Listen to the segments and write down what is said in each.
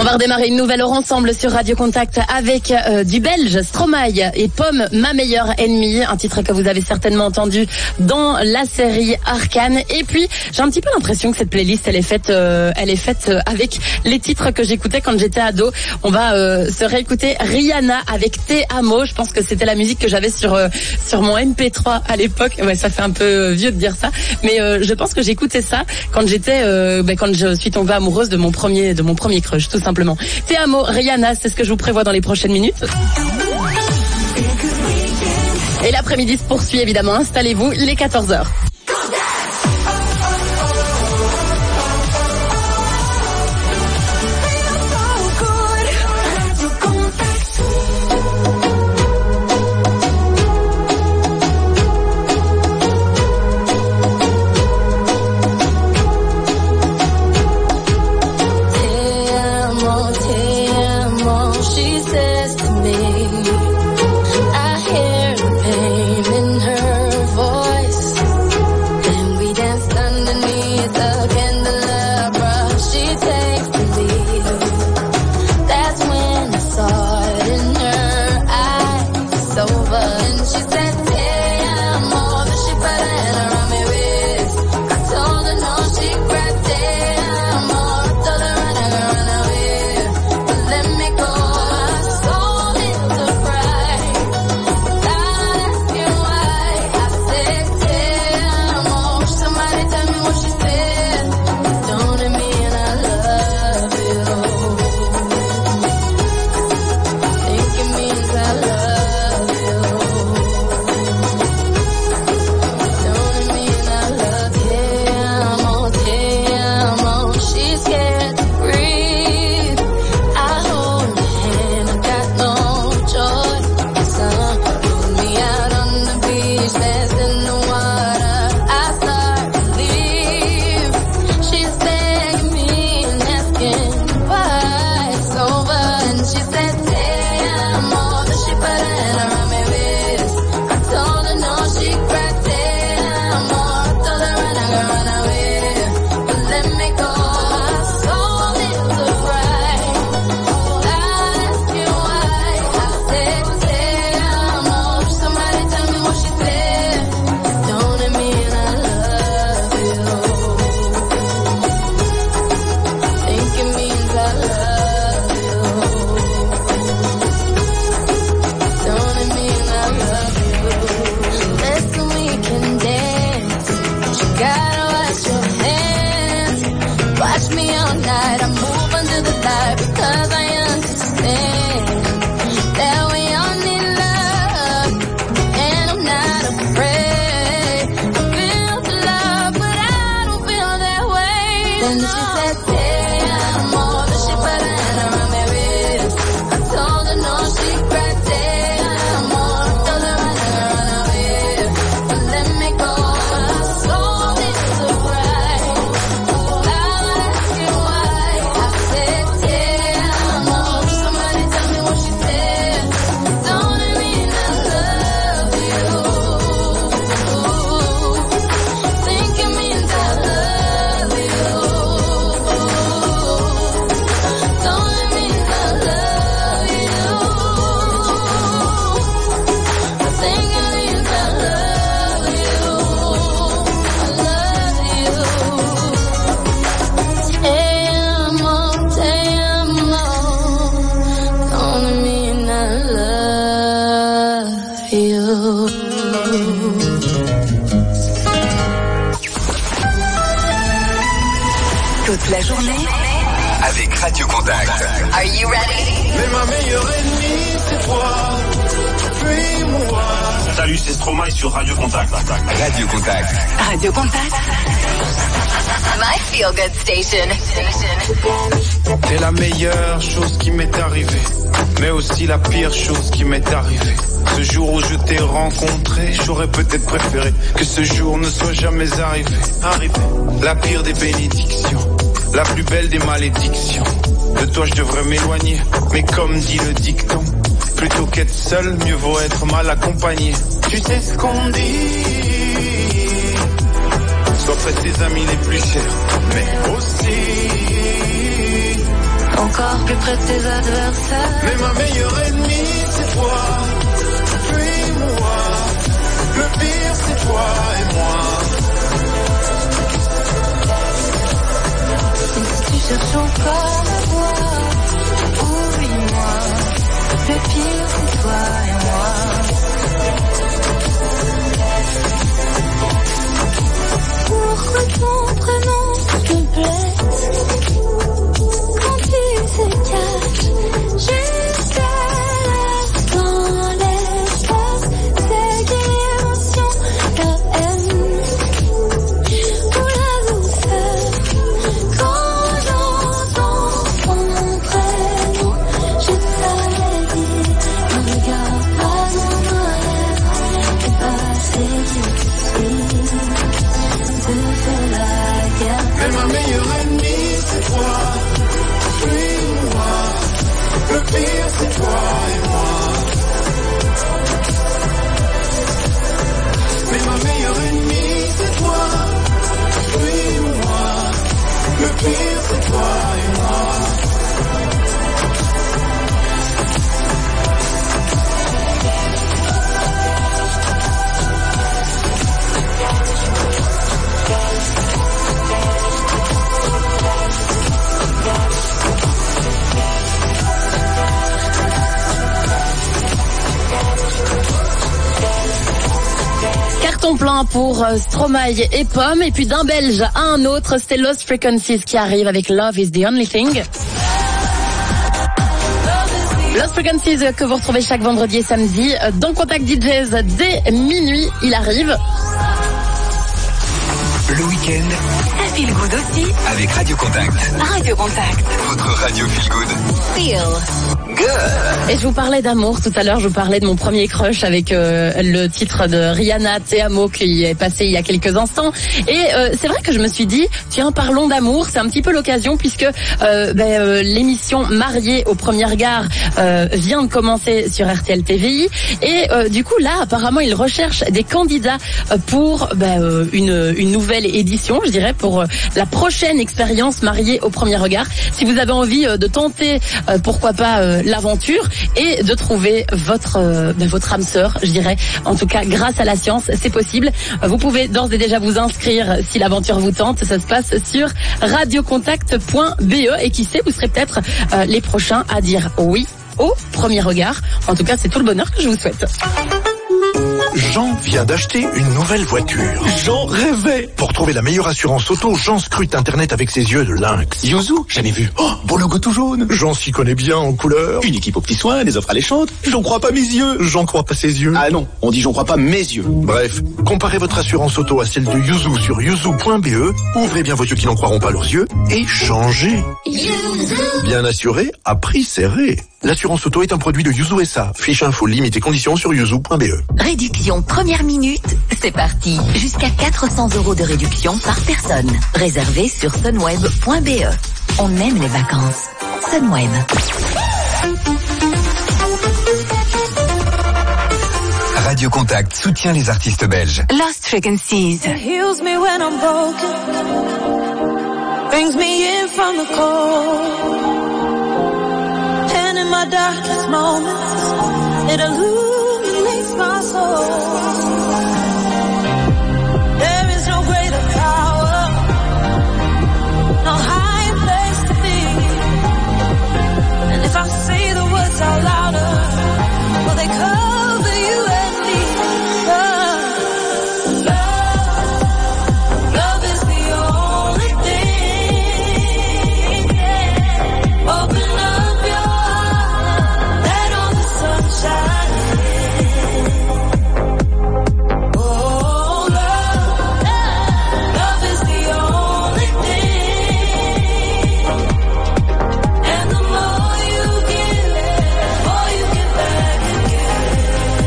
va redémarrer une nouvelle heure ensemble sur Radio Contact avec du belge, Stromae et Pomme, ma meilleure ennemie, un titre que vous avez certainement entendu dans la série Arcane. Et puis j'ai un petit peu l'impression que cette playlist elle est faite avec les titres que j'écoutais quand j'étais ado. On va se réécouter Rihanna avec Te Amo. Je pense que c'était la musique que j'avais sur mon MP3 à l'époque. Ouais, ça fait un peu vieux de dire ça, mais je pense que j'écoutais ça quand quand je suis tombée amoureuse de mon premier crush, tout simplement. Te Amo, Rihanna, c'est ce que je vous prévois dans les prochaines minutes. Et l'après-midi se poursuit évidemment. Installez-vous, il est 14h. Toute la journée avec Radio Contact. Are you ready? Mais ma meilleure ennemie, c'est toi. Fuis-moi. Salut, c'est Stromae sur Radio Contact. Radio Contact. Radio Contact. My feel good station. T'es la meilleure chose qui m'est arrivée, mais aussi la pire chose qui m'est arrivée. Ce jour où je t'ai rencontré, j'aurais peut-être préféré que ce jour ne soit jamais arrivé. La pire des bénédictions, la plus belle des malédictions. De toi je devrais m'éloigner, mais comme dit le dicton, plutôt qu'être seul, mieux vaut être mal accompagné. Tu sais ce qu'on dit, sois près de tes amis les plus chers, mais aussi encore plus près de tes adversaires. Mais ma meilleure ennemie, c'est toi. Fuis-moi. Le pire, c'est toi et moi. Et si tu cherches encore à voir, oublie-moi. Le pire, c'est toi et moi. Pourquoi ton prénom te blesse quand tu te caches jusqu'à l'instant, l'espace, c'est quelle émotion, la haine ou la douceur. Quand j'entends ton prénom, je t'avais dit, ne regarde pas dans ma lèvre, c'est passé difficile. Mais ma meilleure ennemie, c'est toi. Fuis-moi. Le pire, c'est toi et moi. Mais ma meilleure ennemie, c'est toi. Fuis-moi. Le pire, c'est toi et moi. Carton plein pour Stromae et Pomme, et puis d'un Belge à un autre, c'est Lost Frequencies qui arrive avec Love is the Only Thing. Lost Frequencies que vous retrouvez chaque vendredi et samedi dans Contact DJs dès minuit, il arrive. Le week-end, Ça feel good aussi. avec Radio Contact. Radio Contact. Votre radio feel good. Feel Good. Et je vous parlais d'amour tout à l'heure, je vous parlais de mon premier crush avec le titre de Rihanna, Te Amo, qui est passé il y a quelques instants. Et c'est vrai que je me suis dit, tiens, parlons d'amour, c'est un petit peu l'occasion puisque l'émission Mariée au premier regard vient de commencer sur RTL TVI. Et du coup, là, apparemment, ils recherchent des candidats pour une nouvelle édition, je dirais, pour la prochaine expérience Mariée au premier regard. Si vous avez envie de tenter, pourquoi pas, l'aventure et de trouver votre âme sœur, je dirais. En tout cas, grâce à la science, c'est possible. Vous pouvez d'ores et déjà vous inscrire si l'aventure vous tente. Ça se passe sur radiocontact.be et qui sait, vous serez peut-être les prochains à dire oui au premier regard. En tout cas, c'est tout le bonheur que je vous souhaite. Jean vient d'acheter une nouvelle voiture. Jean rêvait. Pour trouver la meilleure assurance auto, Jean scrute Internet avec ses yeux de lynx. Yuzu, jamais vu. Oh, beau logo tout jaune. Jean s'y connaît bien en couleur. Une équipe aux petits soins, des offres alléchantes. J'en crois pas mes yeux. J'en crois pas ses yeux. Ah non, on dit j'en crois pas mes yeux. Bref, comparez votre assurance auto à celle de Yuzu sur yuzu.be. Ouvrez bien vos yeux qui n'en croiront pas leurs yeux et changez. Bien assuré, à prix serré. L'assurance auto est un produit de Yuzu SA. Fiche info, limite et conditions sur yuzu.be. Réduction première minute, c'est parti. Jusqu'à 400 € de réduction par personne. Réservé sur sunweb.be. On aime les vacances. Sunweb. Radio Contact soutient les artistes belges. Lost Frequencies. Heals me when I'm broken. Brings me in from the cold. And in my darkest moments, it illuminates my soul. There is no greater power, no higher place to be. And if I say the words out louder, will they cover you and me? Love is the only thing. Open up your heart, let all the sunshine in. Oh, love is the only thing. And the more you give, the more you get back again.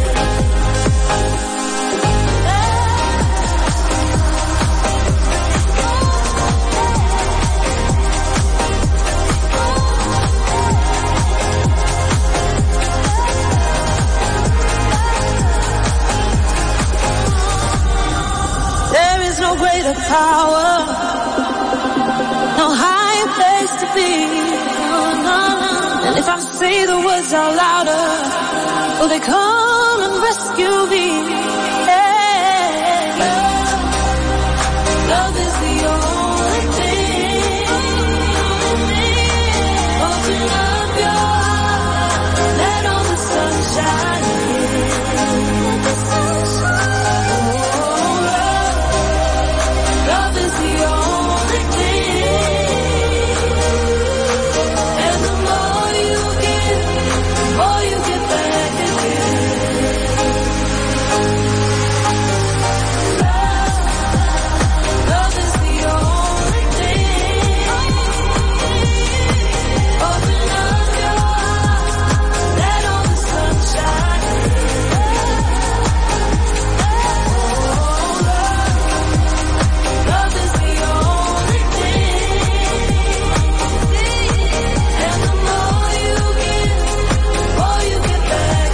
There is no greater power, no higher place to be. Oh, no. If I say the words out louder, will they come and rescue me? Yeah. Love is the only thing. Open up your heart, let all the sunshine in. Love is the only thing. And the more you give, the more you get back again. Love is the only thing. Open up your heart, let all the sunshine in. Love is the only thing. And the more you give, the more you get back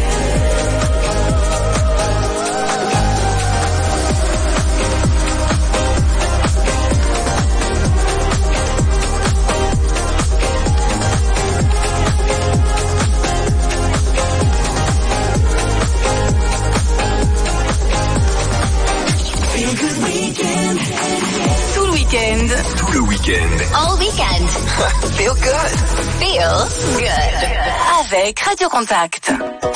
Tout le week-end. Tout le week-end. All weekend. Feel good. Feel good. Avec Radio Contact.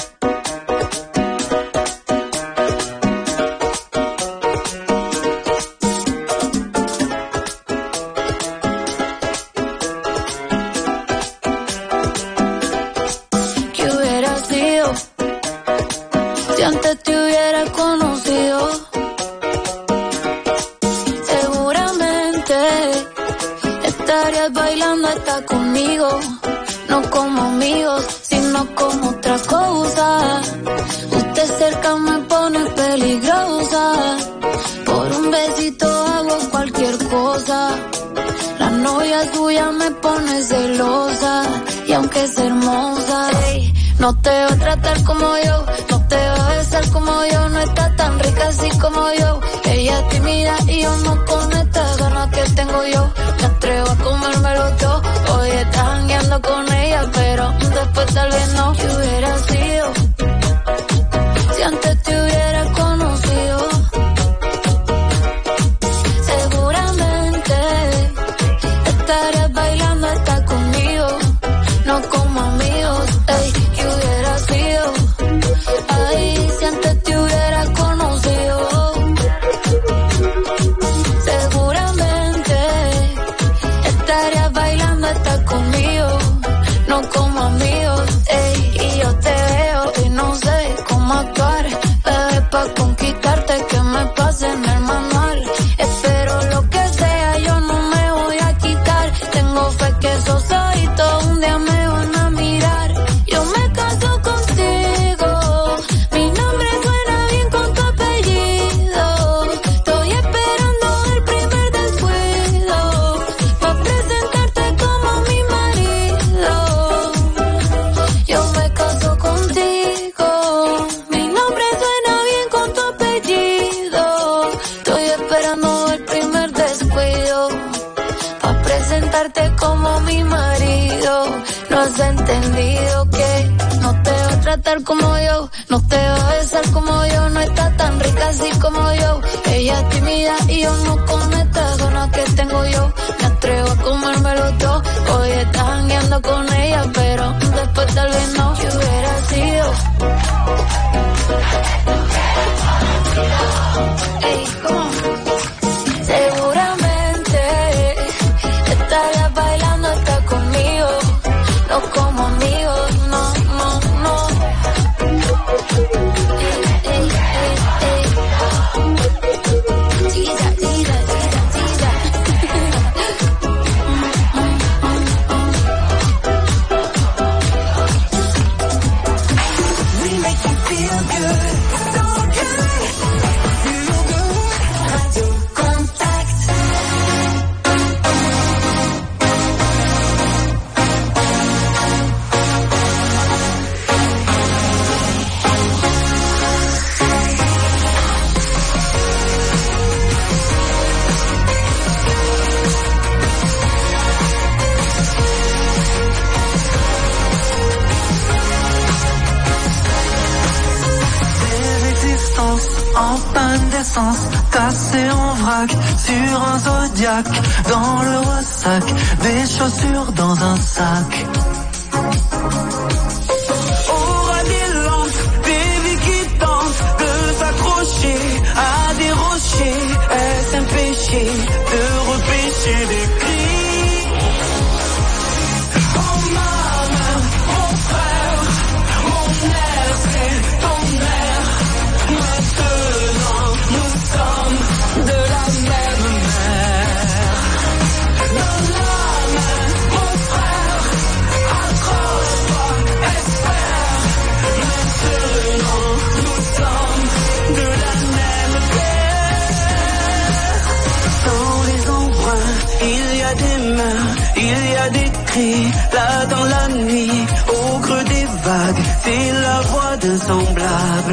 ¿Qué hubiera sido si antes te hubiera conocido? Seguramente estarías bailando hasta conmigo, no como amigos, sino como otra cosa. Usted cerca me pone peligrosa, por un besito hago cualquier cosa. La novia suya me pone celosa, y aunque es hermosa, ey, no te va a tratar como yo, no te va a besar como yo, no está tan rica así como yo. Ella es tímida y yo no con estas ganas que tengo yo. Me atrevo a comérmelo todo, hoy estás jangueando con ella, pero después tal vez no. ¿Qué hubiera sido si antes te hubiera conocido? Seguramente estarías bailando hasta conmigo, no como amigos, ey. ¿Qué hubiera sido? Ay, si antes te hubiera conocido. Seguramente estarías bailando hasta conmigo, no como amigos, ey. Y yo te veo y no sé cómo actuar, bebé, pa' conquistarte que me pase en el manual. Espero lo que sea, yo no me voy a quitar. Tengo fe que esos ojitos un día me van a mirar. Yo me caso contigo, mi nombre suena bien con tu apellido. Estoy esperando el primer descuido, pa' presentarte como mi marido. Yo me caso contigo, mi nombre suena bien con tu apellido. Estoy esperando el primer descuido, pa' presentarte como mi marido. No has entendido que no te va a tratar como yo, no te va a besar como yo, no está tan rica así como yo. Ella es tímida y yo no con estas ganas que tengo yo. Me atrevo a comérmelo todo, hoy estás jangueando con ella, pero después tal vez no. ¿Qué hubiera sido? Ey, ¿cómo? Seguramente estarías bailando hasta conmigo, no como amigos, no, no, no. Ey, ey, ey. Tira, tira, tira, tira. sens, tassé en vrac sur un Zodiac, dans le ressac, des chaussures dans un sac. Aura des lampes, des vies qui tentent de s'accrocher à des rochers. Est-ce un péché de repêcher des cris? Oh maman, mon frère, mon air, c'est ton air. Maintenant, nous sommes de la même mer. Dans la main, mon frère, accroche-toi, espère. Maintenant, nous sommes de la même terre. Dans les embruns, il y a des mains, il y a des cris. Là dans la nuit, au creux des vagues, c'est la voix d'un semblable.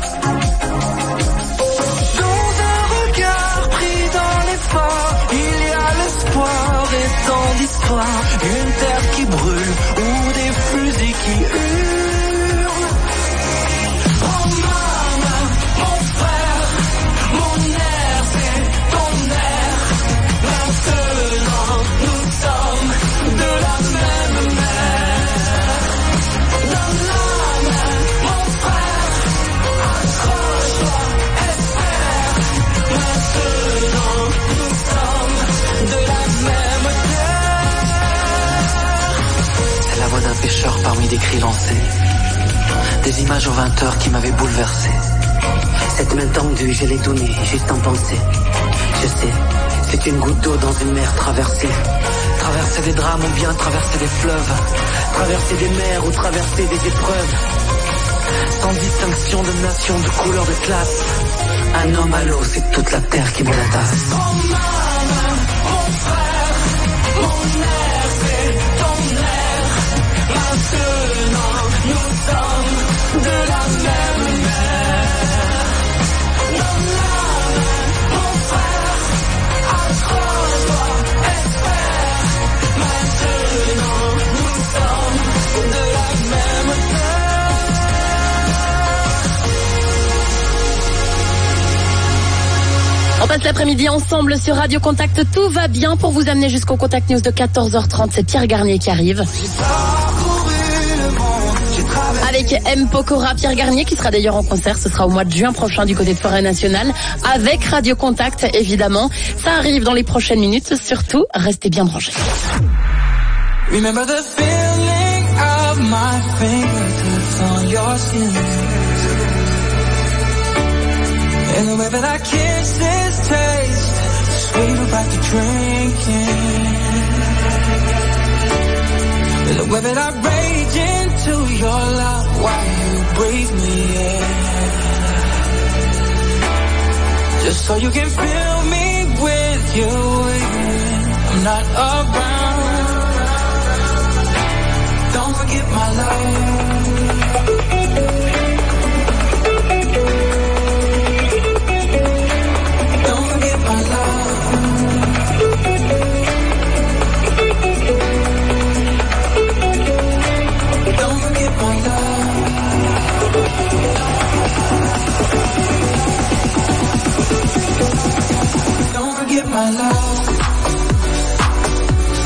Il y a l'espoir et tant d'histoires, une terre qui brûle ou des fusils qui hurlent. Oh maman, mon frère, mon air, c'est ton air. Maintenant, nous sommes de la même mer. Dans la main, mon frère, accroche-toi, espère. Maintenant, de la même terre. C'est la voix d'un pêcheur parmi des cris lancés, des images aux 20 heures qui m'avaient bouleversé. Cette main tendue, je l'ai donnée, juste en pensée. Je sais, c'est une goutte d'eau dans une mer traversée. Traverser des drames ou bien traverser des fleuves, traverser des mers ou traverser des épreuves. Sans distinction de nation, de couleur, de classe. Un homme à l'eau, c'est toute la terre qui me la tasse. Oh maman, mon frère, mon air, c'est ton air. Maintenant, nous sommes de la même mer. Dans la main, mon frère, accroche-toi, espère. Maintenant, nous sommes de la même terre. On passe l'après-midi ensemble sur Radio Contact. Tout va bien pour vous amener jusqu'au Contact News de 14h30. C'est Pierre Garnier qui arrive. Avec M. Pokora, Pierre Garnier qui sera d'ailleurs en concert. Ce sera au mois de juin prochain du côté de Forêt Nationale. Avec Radio Contact, évidemment. Ça arrive dans les prochaines minutes. Surtout, restez bien branchés. Remember the feeling of my fingertips on your skin. And the way that our kisses taste sweet back to drinking. And the way that I rage into your love while you breathe me in. Just so you can fill me with you when I'm not around. Don't forget my love. my love.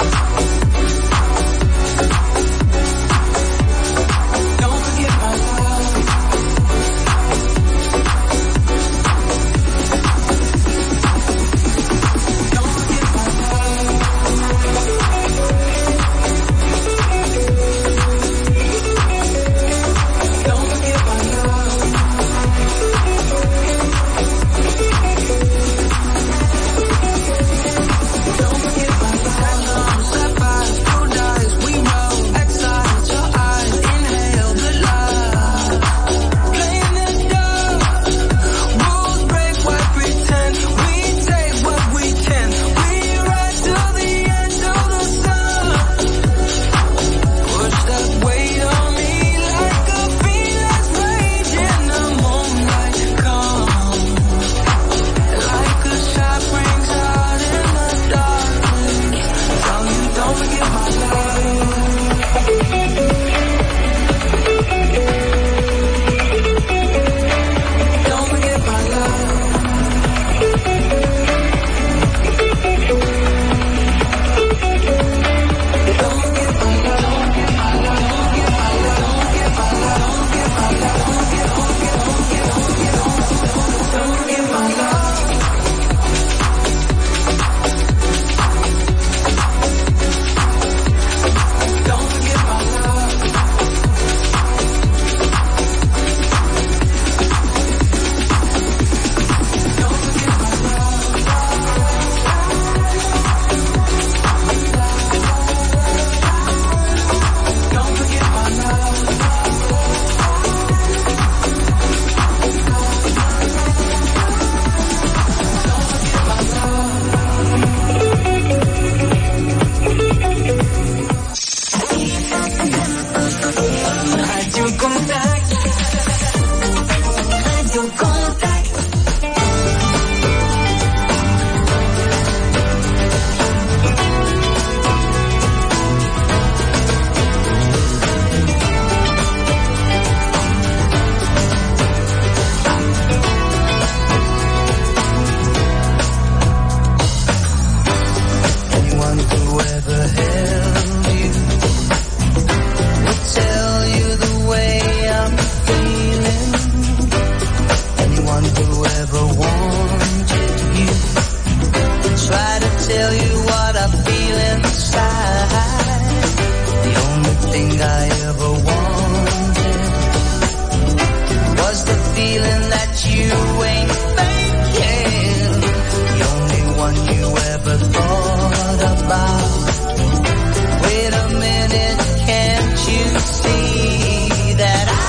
ever held you will tell you the way I'm feeling. Anyone who ever wanted you try to tell you what I feel inside. The only thing I ever wanted was the feeling that you ain't faking. The only one you ever thought about. Wait a minute, can't you see that I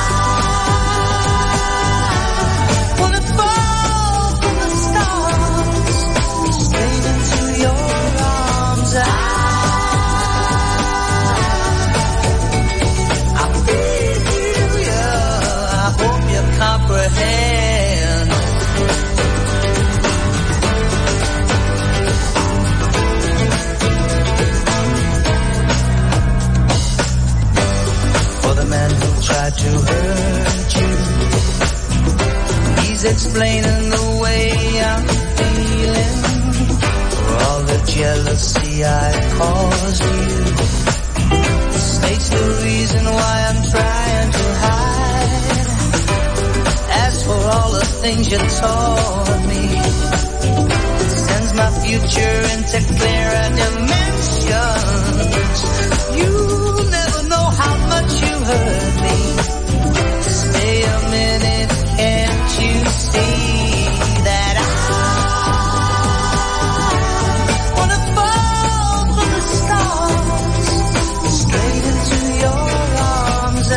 wanna fall from the stars straight into your arms? I feel you, I hope you comprehend. For the man who tried to hurt you, he's explaining the way I'm feeling. For all the jealousy I caused you, states the reason why I'm trying to hide. As for all the things you taught me, it sends my future into clearer dimensions. You never know how much you hurt me. Stay a minute, can't you see that I wanna fall from the stars straight into your arms?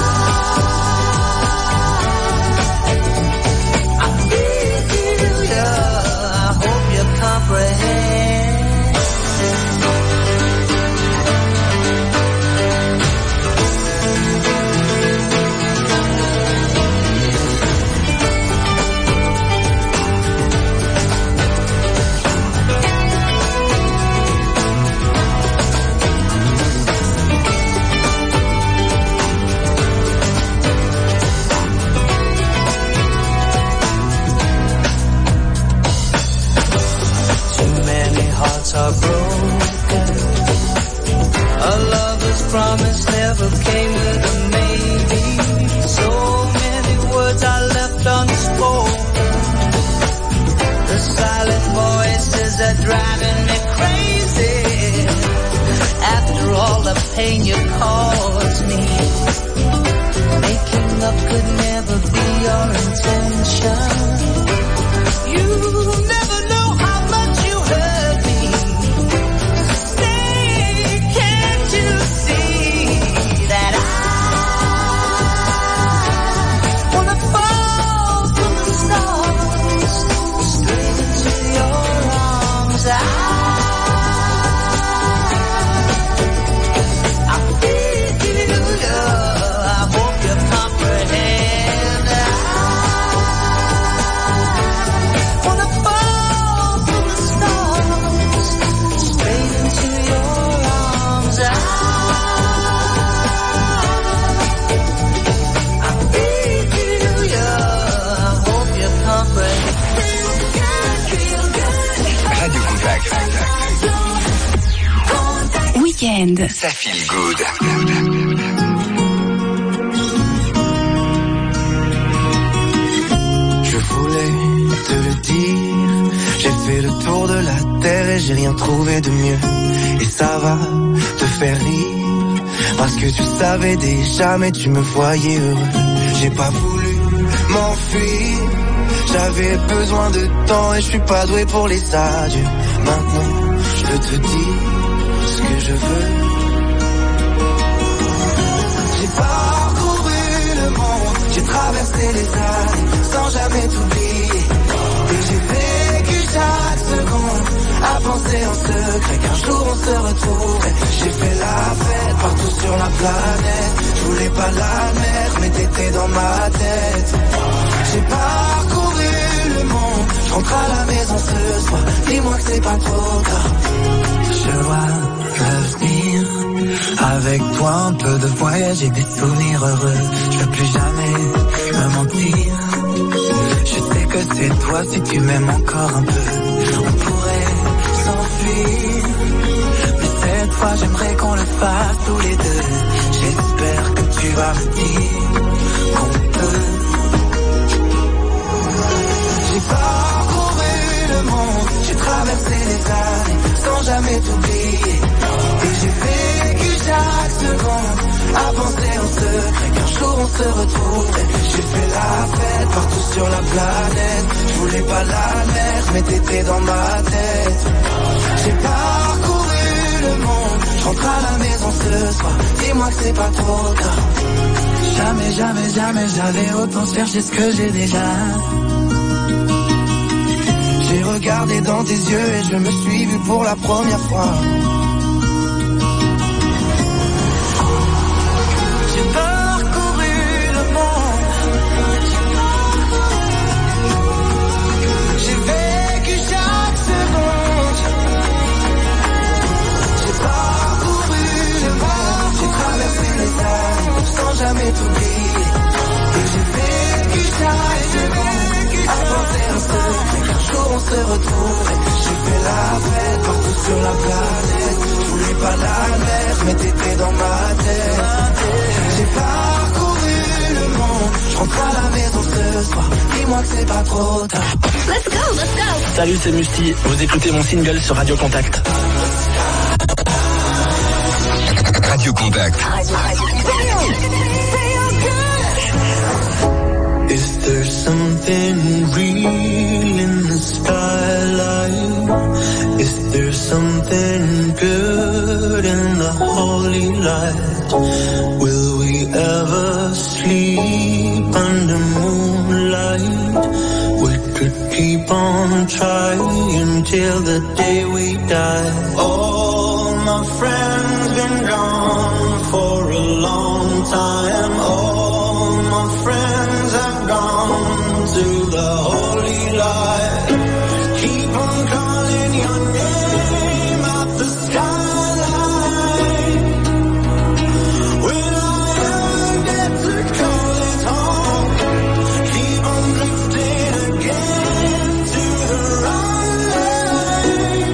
I feel you, I hope you comprehend. Too many hearts are broken. A lover's promise never came with a maybe. So many words are left unspoken. The silent voices are driving me crazy. After all the pain you caused me, making up could never be your intention. You never know how much you hurt me. Stay, can't you see that I wanna fall from the stars straight into your arms? I feel you, I hope you comprehend. Wanna fall from the stars straight into your arms. I feel you, I hope you comprehend. Radio Contact. Week-end. Ça feel good. Je voulais te le dire, j'ai fait le tour de la terre et j'ai rien trouvé de mieux. Et ça va te faire rire, parce que tu savais déjà mais tu me voyais heureux. J'ai pas voulu m'enfuir, j'avais besoin de temps et je suis pas doué pour les adieux. Maintenant je peux te dire ce que je veux. J'ai parcouru le monde, j'ai traversé les années sans jamais t'oublier. Et j'ai vécu chaque seconde à penser en secret qu'un jour on se retrouverait. J'ai fait la fête partout sur la planète, je voulais pas l'admettre mais t'étais dans ma tête. J'ai parcouru le monde, je rentre à la maison ce soir, dis-moi que c'est pas trop tard. Je vois l'avenir, avec toi un peu de voyage et des souvenirs heureux. Je veux plus jamais me mentir, je sais que c'est toi si tu m'aimes encore un peu. On pourrait s'enfuir, mais c'est fois, j'aimerais qu'on le fasse tous les deux. J'espère que tu vas me dire qu'on peut. J'ai parcouru le monde, j'ai traversé les années sans jamais t'oublier. Et j'ai vécu chaque seconde à penser en secret qu'un jour on se retrouverait. J'ai fait la fête partout sur la planète. Je voulais pas l'admettre, mais t'étais dans ma tête. J'ai parcouru le monde, je rentre à la maison ce soir. Dis-moi que c'est pas trop tard. Jamais, jamais, jamais j'avais autant cherché ce que j'ai déjà. J'ai regardé dans tes yeux et je me suis vu pour la première fois. J'ai parcouru le monde. J'ai vécu chaque seconde. J'ai parcouru le monde. J'ai traversé les années sans jamais t'oublier. Et j'ai vécu chaque seconde à penser un secret qu'un jour on se retrouverait. J'ai fait la fête partout sur la planète. Je voulais pas l'admettre, mais t'étais dans ma tête. J'ai parcouru le monde, je rentre à la maison ce soir. Dis-moi que c'est pas trop tard. Let's go, let's go. Salut, c'est Musti. Vous écoutez mon single sur Radio Contact. Radio Contact. Is there something real in the skyline? Is there something good in the holy light? Will we ever sleep under moonlight? We could keep on trying till the day we die. All my friends been gone for a long time. All my friends have gone to the holy light. Keep on calling your name at the skyline. Will I ever get to call it home? Keep on drifting again to the right.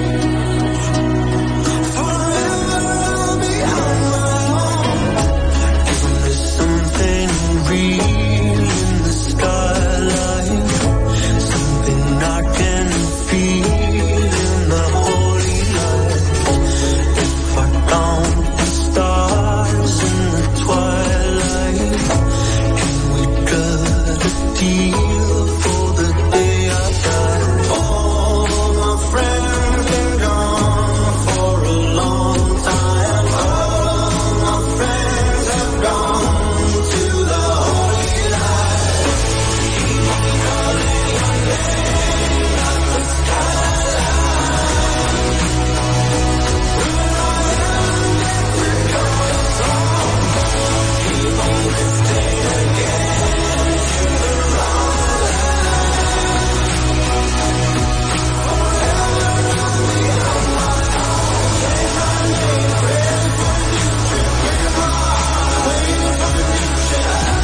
Forever I'll be on my own. Isn't there something real in the skyline? Something I can feel in the holy light. If I count the stars in the twilight, can we cut a deal for the day I die? All my friends been gone for a long time. All my friends have gone to the holy light. Keep on calling your name at the skyline. Will I ever get to call it home? Keep on drifting again to the wrong line. Forever I'll be on my own. Say my name, ready for the new trip. Break my heart, waiting for the new ship.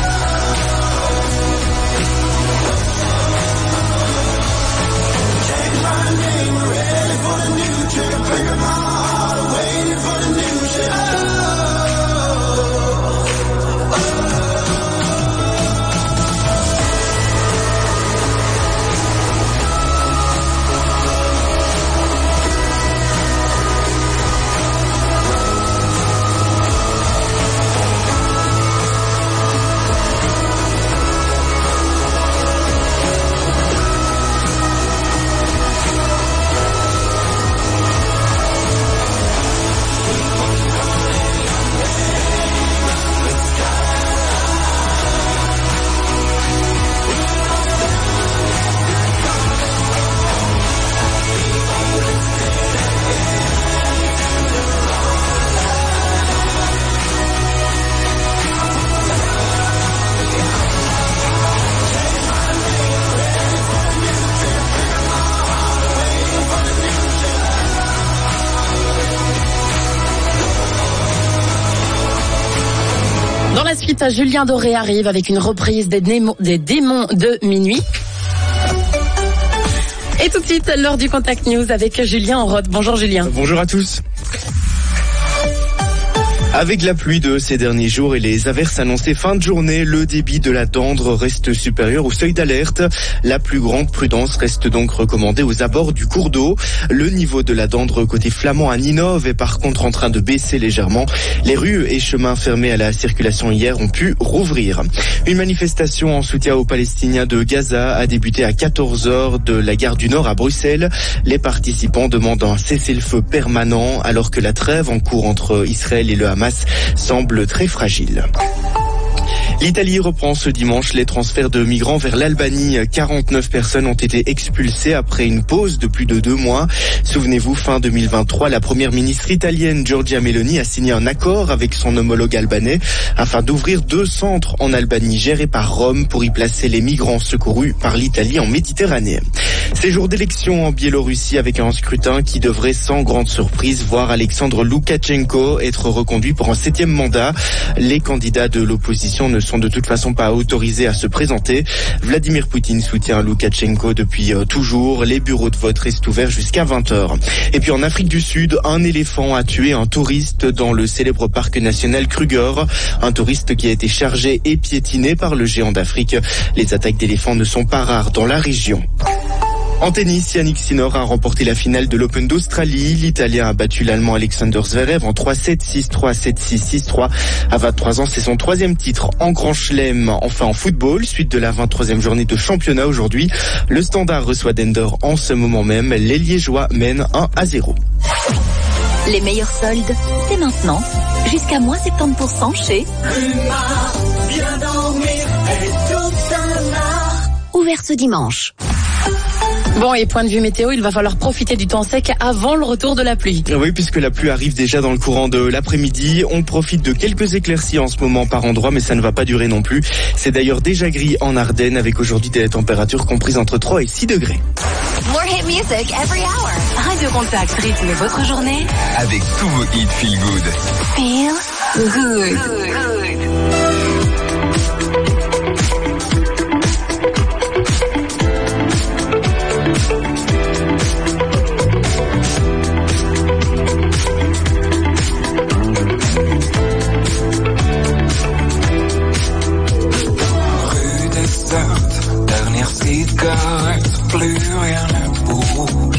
Change my name, ready for the new trip. Break my heart, waiting for the new ship. Dans la suite, Julien Doré arrive avec une reprise des démons de minuit. Et tout de suite, l'heure du Contact News avec Julien Enroth. Bonjour Julien. Bonjour à tous. Avec la pluie de ces derniers jours et les averses annoncées fin de journée, le débit de la Dendre reste supérieur au seuil d'alerte. La plus grande prudence reste donc recommandée aux abords du cours d'eau. Le niveau de la Dendre côté flamand à Ninove est par contre en train de baisser légèrement. Les rues et chemins fermés à la circulation hier ont pu rouvrir. Une manifestation en soutien aux Palestiniens de Gaza a débuté à 14h de la gare du Nord à Bruxelles. Les participants demandent un cessez-le-feu permanent alors que la trêve en cours entre Israël et le Hamas semble très fragile. L'Italie reprend ce dimanche les transferts de migrants vers l'Albanie. 49 personnes ont été expulsées après une pause de plus de 2 mois. Souvenez-vous, fin 2023, la première ministre italienne Giorgia Meloni a signé un accord avec son homologue albanais afin d'ouvrir 2 centres en Albanie gérés par Rome pour y placer les migrants secourus par l'Italie en Méditerranée. Ces jours d'élection en Biélorussie avec un scrutin qui devrait sans grande surprise voir Alexandre Loukachenko être reconduit pour un 7e mandat. Les candidats de l'opposition ne sont de toute façon pas autorisés à se présenter. Vladimir Poutine soutient Loukachenko depuis toujours. Les bureaux de vote restent ouverts jusqu'à 20h. Et puis en Afrique du Sud, un éléphant a tué un touriste dans le célèbre parc national Kruger. Un touriste qui a été chargé et piétiné par le géant d'Afrique. Les attaques d'éléphants ne sont pas rares dans la région. En tennis, Yannick Sinner a remporté la finale de l'Open d'Australie. l'Italien a battu l'Allemand Alexander Zverev en 3-7, 6-3, 7-6, 6-3. À 23 ans, c'est son 3e titre en Grand Chelem. Enfin en football, suite de la 23e journée de championnat aujourd'hui. Le Standard reçoit Dender en ce moment même. Les Liégeois mènent 1-0. Les meilleurs soldes, c'est maintenant. Jusqu'à moins 70% chez Rumar, bien dormir et tout ça. Ouvert ce dimanche. Bon, et point de vue météo, il va falloir profiter du temps sec avant le retour de la pluie. Oui, puisque la pluie arrive déjà dans le courant de l'après-midi. On profite de quelques éclaircies en ce moment par endroit, mais ça ne va pas durer non plus. C'est d'ailleurs déjà gris en Ardennes, avec aujourd'hui des températures comprises entre 3 et 6 degrés. More hit music every hour. Radio Contact rythme votre journée avec tous vos hits Feel Good. Feel Good. Dernière cigarette, plus rien ne bouge.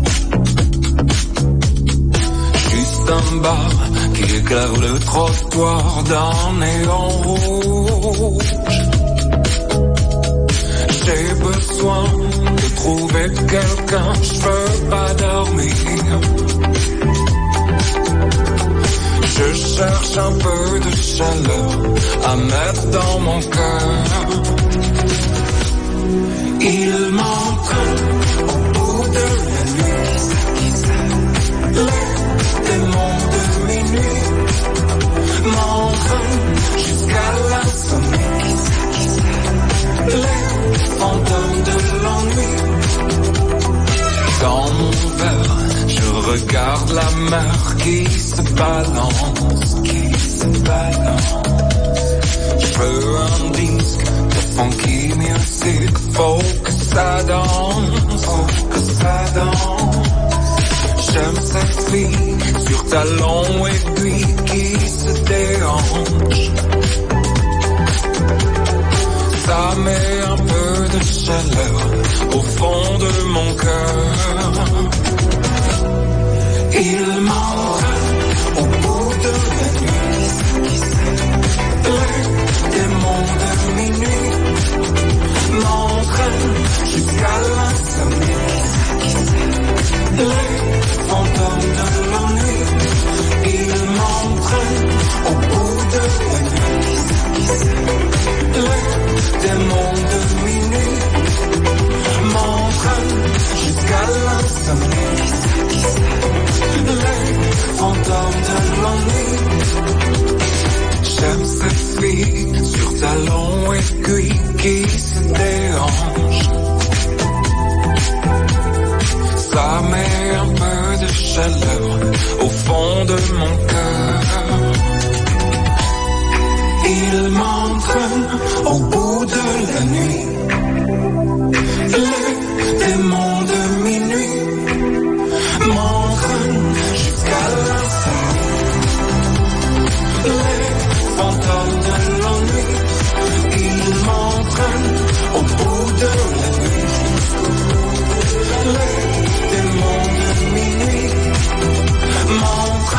Juste un bar qui éclaire le trottoir d'un néon rouge. J'ai besoin de trouver quelqu'un, je peux pas dormir. Je cherche un peu de chaleur à mettre dans mon cœur. Il m'entraîne au bout de la nuit. Les démons de minuit m'entraînent jusqu'à l'insomnie. Les fantômes de l'ennui. Dans mon verre, je regarde la mer qui se balance, Je veux un disque de funky music, faut que ça danse, J'aime cette fille sur talons aiguilles qui se déhanche. Ça met un peu de chaleur au fond de mon cœur. Il m'entraîne au bout de la nuit. Les démons de minuit m'entraînent jusqu'à l'insomnie. Les fantômes de l'ennui, ils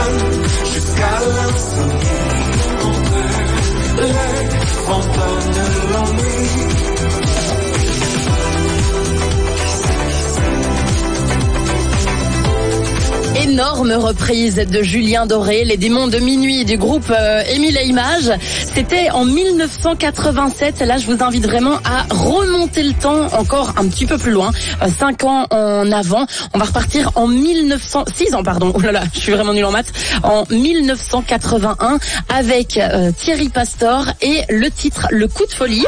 donne jusqu'à l'insomnie. Les fantômes de l'ennui. Énorme reprise de Julien Doré, Les démons de minuit du groupe Émile et Images. C'était en 1987. Là, je vous invite vraiment à remonter le temps encore un petit peu plus loin, 5 ans en avant. On va repartir en 6 ans, pardon. Oh là là, je suis vraiment nulle en maths. En 1981 avec Thierry Pastor et le titre Le coup de folie.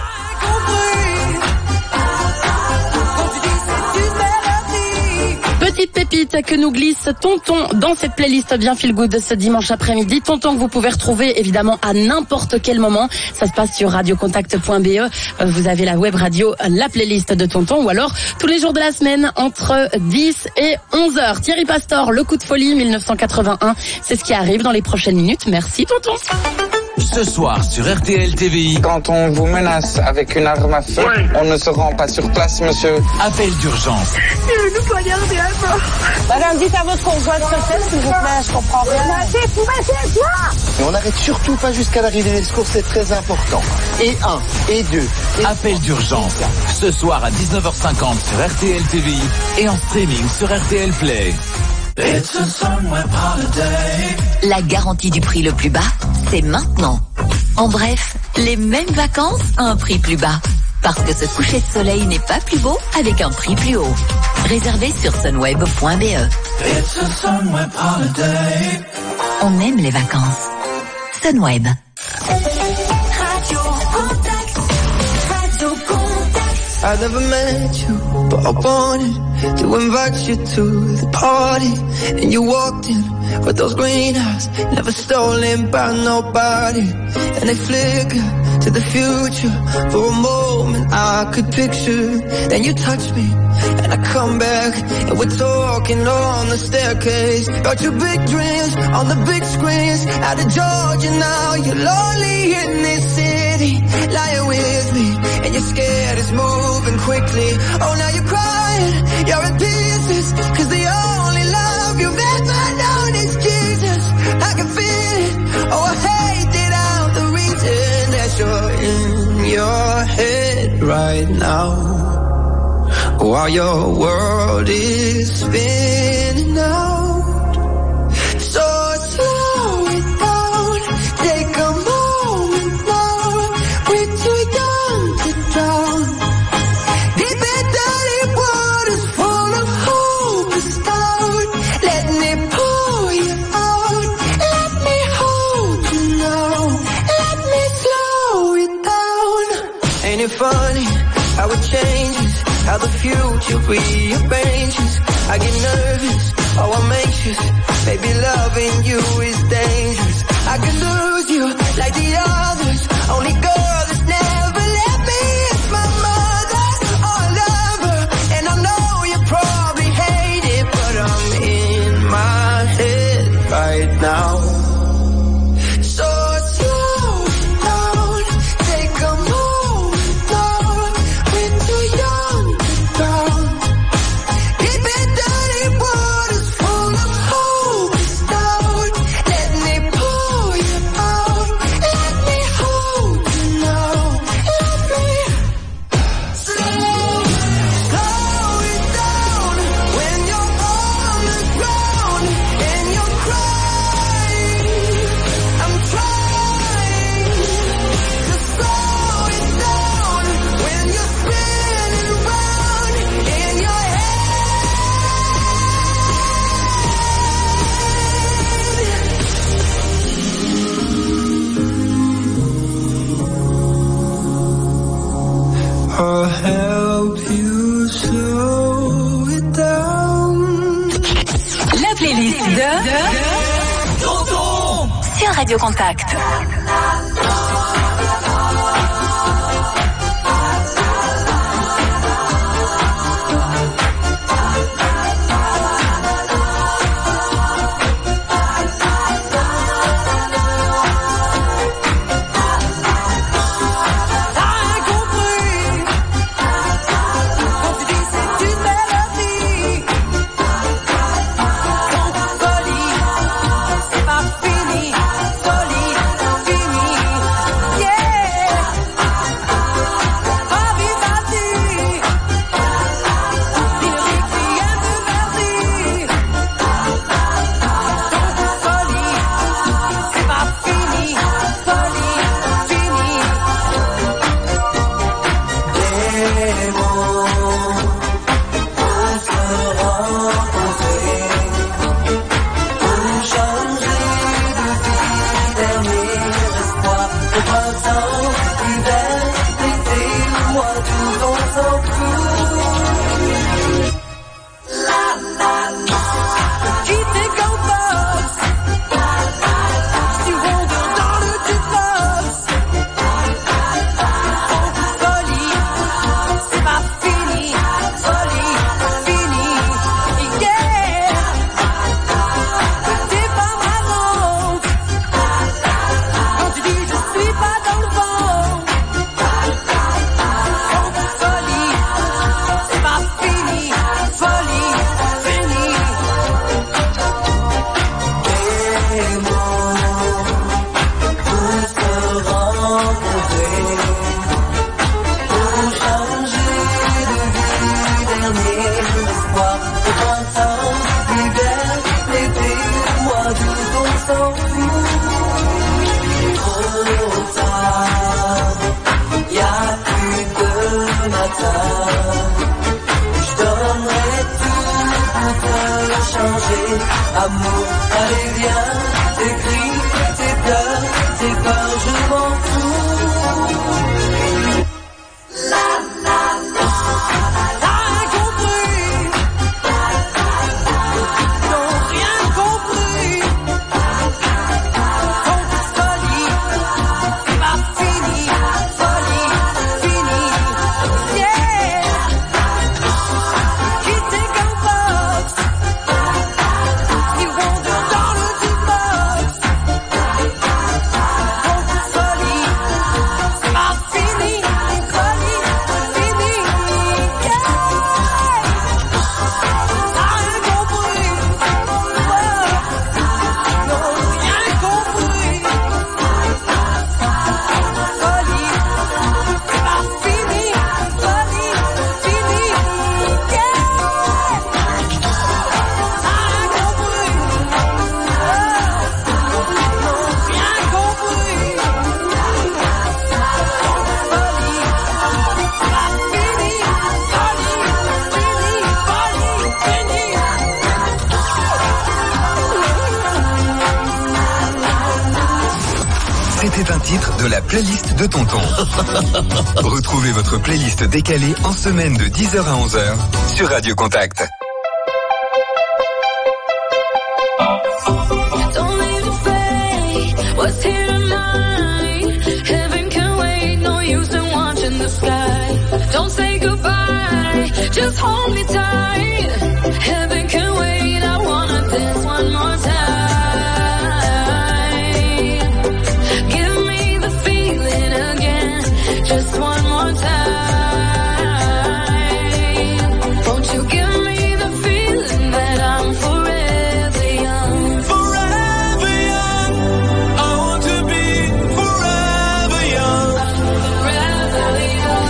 Petite pépite que nous glisse Tonton dans cette playlist bien feel good de ce dimanche après-midi. Tonton que vous pouvez retrouver évidemment à n'importe quel moment. Ça se passe sur radiocontact.be. Vous avez la web radio, la playlist de Tonton, ou alors tous les jours de la semaine entre 10 et 11h. Thierry Pastor, Le coup de folie 1981. C'est ce qui arrive dans les prochaines minutes. Merci Tonton. Ce soir sur RTL TVI. Quand on vous menace avec une arme à feu, on ne se rend pas sur place, monsieur. Appel d'urgence. Il veut nous poignarder à mort. Madame, dites à votre conjoint de se taire, s'il vous plaît, je comprends rien. Mais on n'arrête surtout pas jusqu'à l'arrivée des secours, c'est très important. Et 1, et 2. Appel d'urgence. Ce soir à 19h50 sur RTL TVI et en streaming sur RTL Play. La garantie du prix le plus bas, c'est maintenant. En bref, les mêmes vacances à un prix plus bas. Parce que ce coucher de soleil n'est pas plus beau avec un prix plus haut. Réservé sur sunweb.be. On aime les vacances. Sunweb. I never met you, but I wanted to invite you to the party. And you walked in with those green eyes, never stolen by nobody. And they flicker to the future. For a moment I could picture. Then you touch me, and I come back, and we're talking on the staircase. Got your big dreams on the big screens. Out of Georgia now, you're lonely in this city. Lying with me, and you're scared it's moving quickly. Oh, now you're crying, you're in pieces, cause the only love you've ever known is Jesus. I can feel it, oh I hate it out, the reason that you're in your head right now, while your world is spinning out. So slow it down, take a moment now, we're too young to drown. Deep and dirty waters full of hope and start. Let me pull you out, let me hold you now, let me slow it down. Ain't it funny how it changes, how the future rearranges. I get nervous, oh I'm anxious, baby loving you is dangerous. I could lose you like the others, only girl that's never left me is my mother, oh I love her, and I know you probably hate it, but I'm in my head right now. So slow down, take a moment now, we're too young to drown. Deep and dirty waters full of hope and start. Let me pull you out, let me hold you now, let me slow it down. When you're on the ground and you're crying, I'm trying to slow it down. When you're spinning round in your head. I'll help you slow it down. La playlist de Tonton sur Radio Contact. C'est pas Amour, allez viens, tes cris, tes pleurs, tes peurs, je m'en fous. La la la. C'était un titre de la playlist de Tonton. Retrouvez votre playlist décalée en semaine de 10h à 11h sur Radio Contact. Don't say goodbye, just hold me tight. Heaven can wait, I wanna dance one more time. Give me the feeling again, just one more time. Won't you give me the feeling that I'm forever young? Forever young, I want to be forever young. Forever young.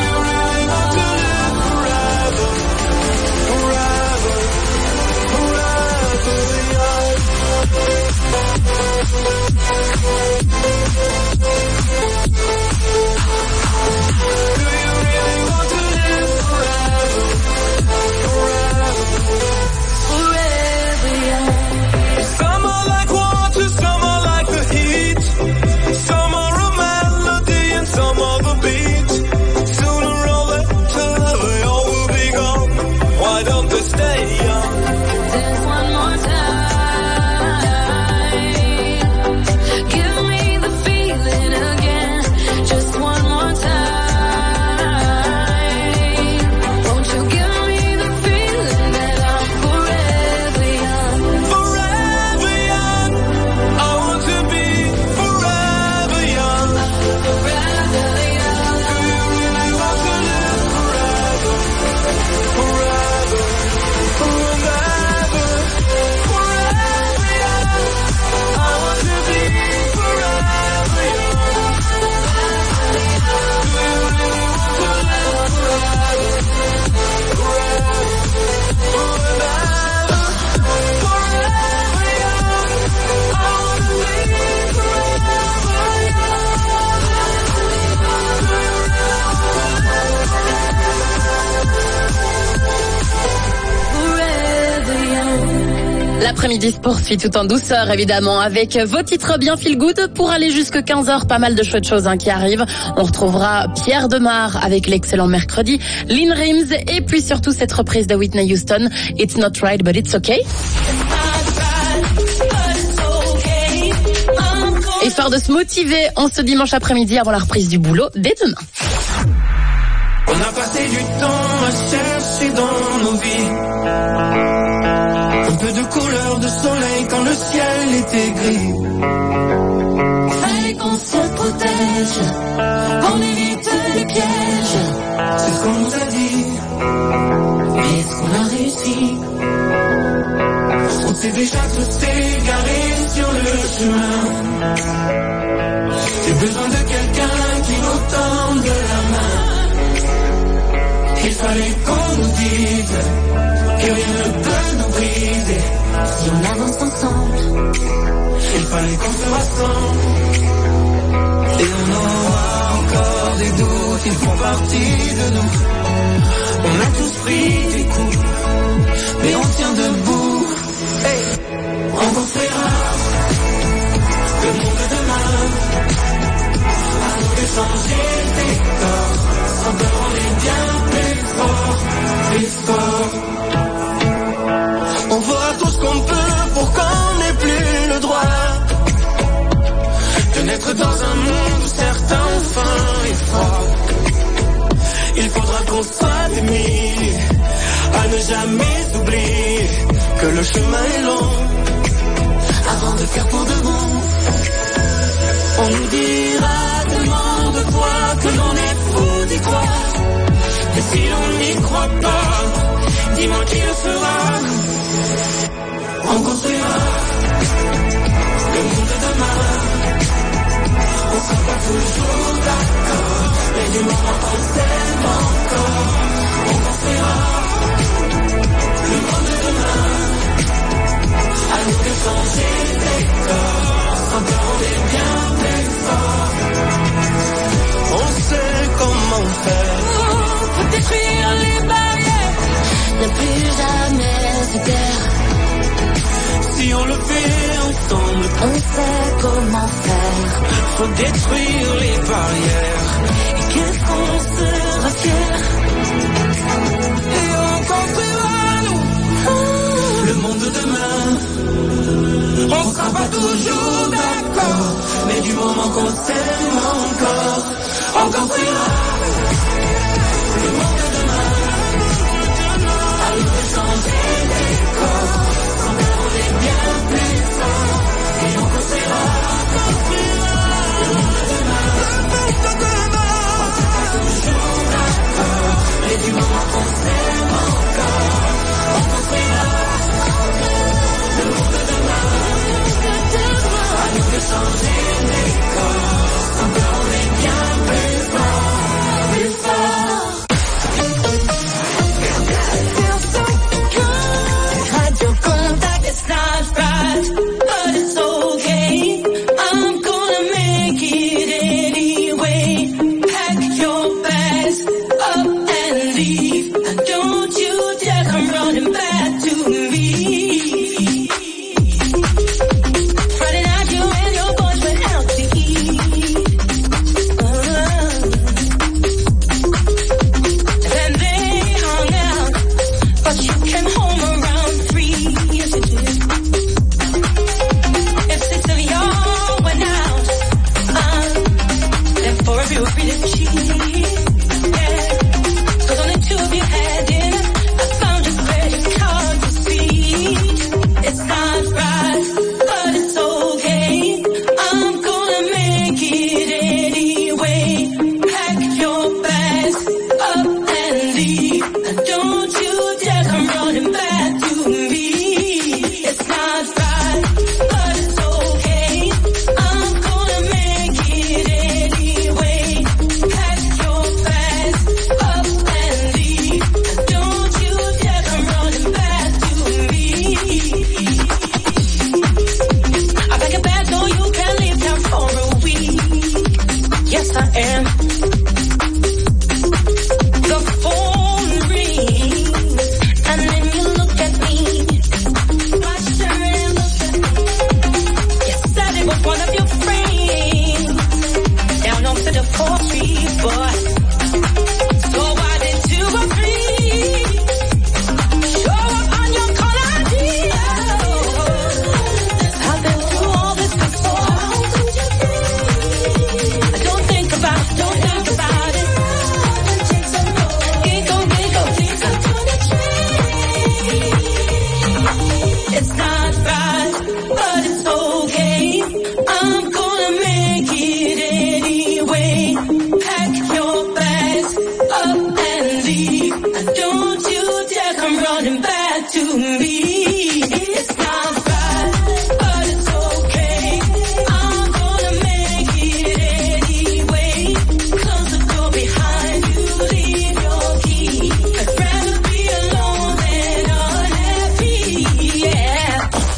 L'après-midi se poursuit tout en douceur, évidemment, avec vos titres bien feel good pour aller jusque 15h. Pas mal de chouettes choses qui arrivent. On retrouvera Pierre Demar avec l'excellent Mercredi, Lynn Rims et puis surtout cette reprise de Whitney Houston, It's Not Right But It's Okay. Histoire de se motiver en ce dimanche après-midi avant la reprise du boulot dès demain. On a passé du temps à chercher dans nos vies un peu de couleur de soleil quand le ciel était gris. Fallait qu'on se protège, qu'on évite les pièges. C'est ce qu'on nous a dit, mais est-ce qu'on a réussi? On s'est déjà tous égarés sur le chemin. J'ai besoin de quelqu'un qui nous tende la main. Il fallait qu'on nous dise que rien ne peut nous briser. Si on avance ensemble, il fallait qu'on se rassemble. Et on aura encore des doutes, ils font partie de nous. On a tous pris des coups, mais on tient debout. Hey. On construira le monde de demain. À nous de changer le décor. Sans peur, on est bien plus fort, plus fort. On fera tout ce qu'on peut pour qu'on n'ait plus le droit de naître dans un monde où certains ont faim et froid. Il faudra qu'on soit des milliers à ne jamais oublier que le chemin est long avant de faire pour de bon. On nous dira tellement de fois que l'on est fou d'y croire. Et si l'on n'y croit pas, dis-moi qui le fera. On construira le monde de demain. On sera pas toujours d'accord, mais du moment qu'on s'aime encore, on construira le monde de demain. À nous de changer le décor, sans peur on est bien plus fort. On sait comment faire pour détruire les barrières, ne plus jamais se taire. Si on le fait ensemble, on sait comment faire. Faut détruire les barrières. Et qu'est-ce qu'on sera fier. Et on construira nous le monde de demain. On sera pas toujours d'accord, mais du moment qu'on s'aime encore, on construira le monde de demain. À nous de changer les corps. On est bien plus fort et on construira le monde de demain. On sera toujours d'accord, mais du moment qu'on s'aime encore, on construira le monde de demain. À nous de changer les corps, encore on est bien plus fort, plus fort. It's not right, but it's okay. I'm gonna make it anyway. Pack your bags up and leave. And don't you dare come running back to me. Friday night you and your boys went out to eat. And they hung out, but you came home around 3. Feel free to cheat, yeah. 'Cause only 2 of you had dinner. I found your credit card receipt. It's not right, but it's okay. I'm gonna make it anyway. Pack your bags up and leave. And don't you dare come running back to me. It's not right, but it's okay. I'm gonna make it anyway. Pack your bags up and leave. Don't you dare come running back to me. I pack a bag so you can leave town for a week. Yes, I am. The phone rings and then you look at me. My shirt and look at me. You said it was one of your friends. Down onto the 4th Street, boy. So why did 2 or 3 show up on your call ID? I've been through all this before. Don't think about it, don't think about it. Ginkgo, ginkgo, ginkgo to the tree. It's not right, but it's okay. I'm gonna make it anyway. Pack your bags up and leave. And don't you dare come running back to me. It's not right, but it's okay. I'm gonna make it anyway. Close the door behind you, leave your key. I'd rather be alone than unhappy, yeah.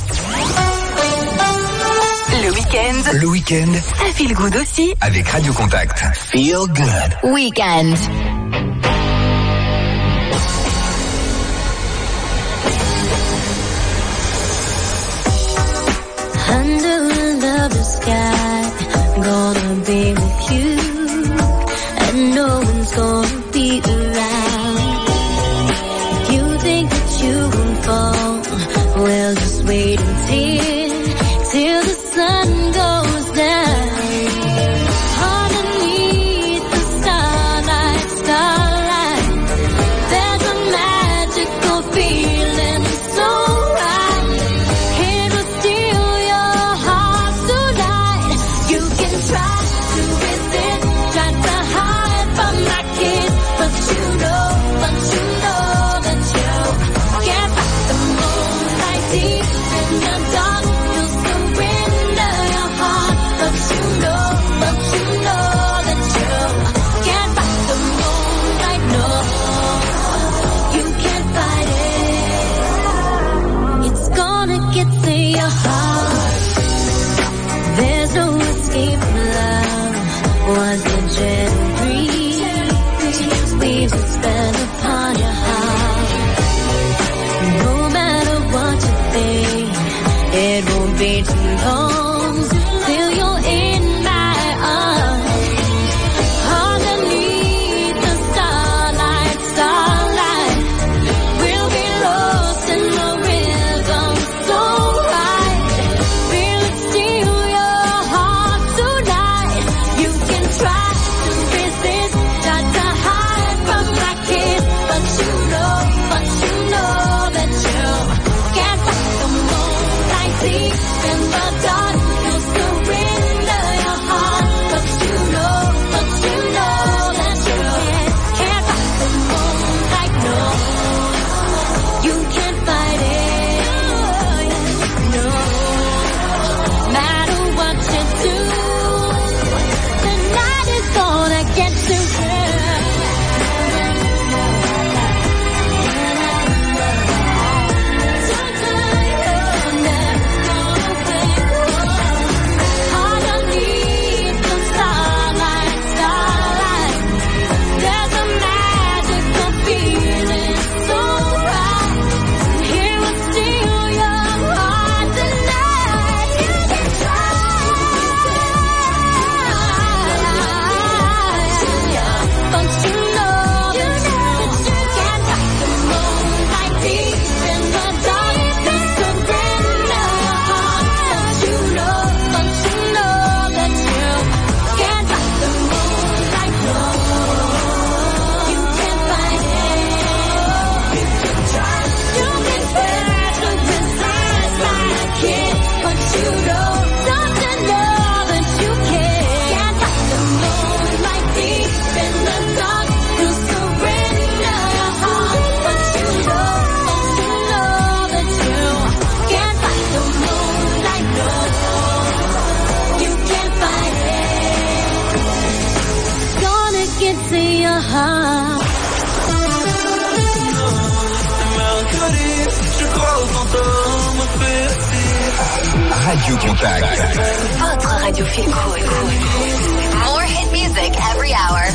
Le week-end, Ça feel good aussi. avec Radio Contact. Feel good. Weekend. sky, gonna be with you, and no one's gonna be around. You think that you won't fall, well just wait till the sun goes down. Underneath the starlight, there's a magical feeling so right. It will steal your heart tonight. You can try to resist, try to hide from my kiss, but you know that you can't fight the moonlight deep in the dark. You'll surrender your heart, but you know that you can't fight the moonlight. No, you can't fight it. It's gonna get to your heart. There's no escape from love. Was a gentle breeze, weaves a spell upon your heart. No matter what you think, it won't be too long till you're in my arms. Underneath the starlight, we'll be lost in the rhythm so right. Feel it steal your heart tonight. You can try to resist, try to hide from my kiss, but you know that you can't fight the moonlight deep in the dark. You'll surrender your heart, but you know that you can't fight the moonlight. No, you can't fight it. No, matter what you do, the night is gonna get to you. Underneath the starlight, there's a magical feeling so right. Here will steal your heart tonight. You can try, but you know that you can't fight the moonlight deep in the dark. You surrender your heart, but you know that you can't fight the moonlight. No, you can't fight it. You can try, you can bear to resist my kiss, but you know that you can't fight the moonlight deep in the dark. You surrender your heart, but you know that you can't fight the moonlight. No, you can't fight it. Gonna get to your heart. Mercredi, je crois aux fantômes festifs. Radio Contact. Votre radio feel good. More hit music every hour.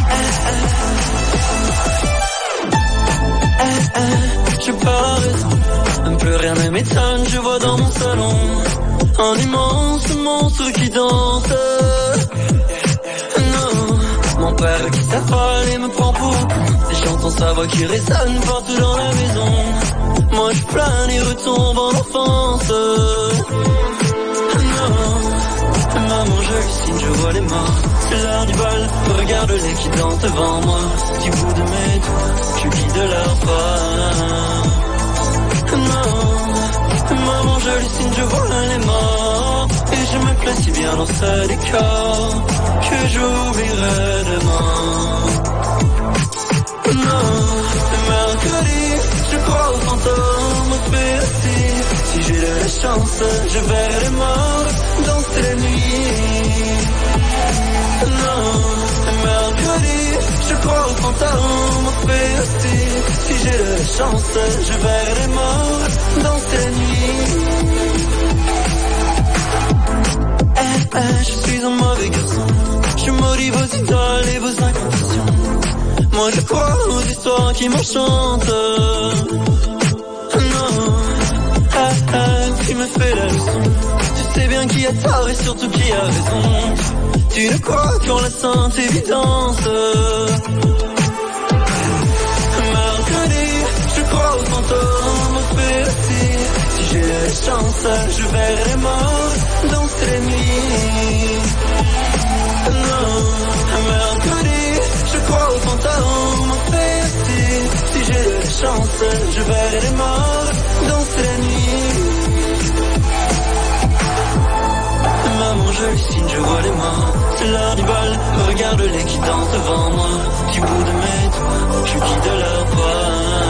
Je pars, plus rien ne m'étonne, je vois dans mon salon un immense monstre qui danse. Non, mon père qui s'affole et me prend pour et j'entends sa voix qui résonne partout dans la maison. Moi je plane et retombe en enfance. Non, maman j'hallucine, je vois les morts. C'est l'heure du bal, regarde-les qui dansent devant moi. Du bout de mes doigts, je guide leur pas. Non, maman j'hallucine, je vois les morts. Et je me plais si bien dans ce décor que j'oublierai demain. Non, c'est mercredi, je crois aux fantômes festifs. Si j'ai de la chance, je verrai les morts danser la nuit. Non, c'est mercredi, je crois aux fantômes festifs. Si j'ai de la chance, je verrai les morts danser la nuit. Je suis un mauvais garçon, je maudis vos idoles et vos incantations. Moi je crois aux histoires qui m'enchantent. Non, si me fais la leçon. Tu sais bien qui a tort et surtout qui a raison. Tu ne crois qu'en la sainte évidence. Mercredi, je crois aux fantômes, aux fées aussi. Si j'ai la chance, je verrai les morts danser la nuit. Non, mercredi, je crois aux fantômes, aux fées aussi. Si j'ai la chance, je verrai les morts danser la nuit. Maman, je hallucine, je vois les morts. C'est l'heure du bal, regarde-les qui dansent devant moi. Du bout de mes doigts, je quitte leur bras.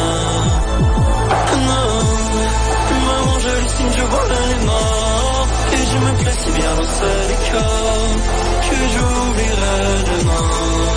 Non, maman, je hallucine, je vois les morts. Et je me plais si bien dans ce décor que j'oublierai demain.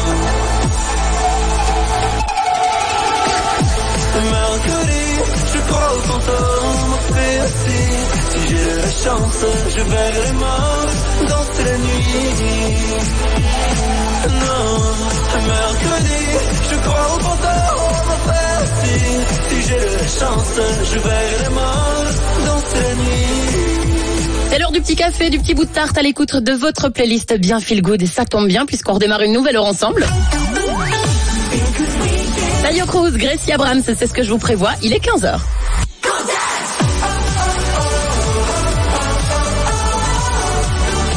Mercredi, je crois aux fantômes, aux fées aussi. Si j'ai la chance, je verrai les morts danser la nuit. Non, mercredi, je crois aux fantômes, aux fées aussi. Si j'ai la chance, je verrai les morts danser la nuit. C'est l'heure du petit café, du petit bout de tarte à l'écoute de votre playlist bien feel good. Et ça tombe bien puisqu'on redémarre une nouvelle heure ensemble. Tayo Cruz, Gracie Abrams, c'est ce que je vous prévois. Il est 15h.